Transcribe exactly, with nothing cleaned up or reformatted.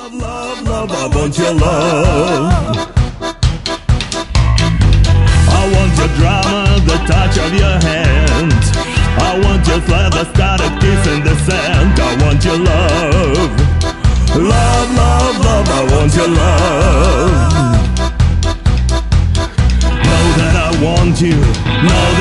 Love, love, love, I want your love. I want your drama, the touch of your hand. I want your slap, the start of kiss in the sand. I want your love. Love, love, love, I want your love. Know that I want you. Know